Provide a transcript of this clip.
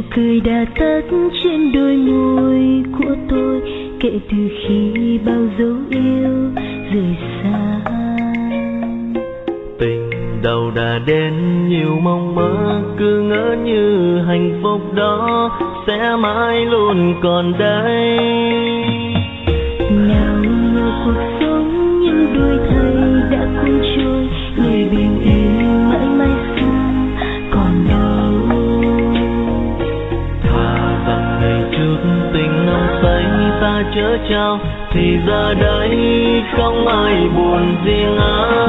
cười đã tắt trên đôi môi của tôi kể từ khi bao dấu yêu rời xa. Tình đầu đã đến nhiều mong mơ, cứ ngỡ như hạnh phúc đó sẽ mãi luôn còn đây. Nào ngờ cuộc sống như đôi thầy đã cuốn trôi, người bình yên mãi mãi xa còn đâu. Thà rằng ngày trước tình nồng say ta chớ trao, thì giờ đây không ai buồn riêng ai.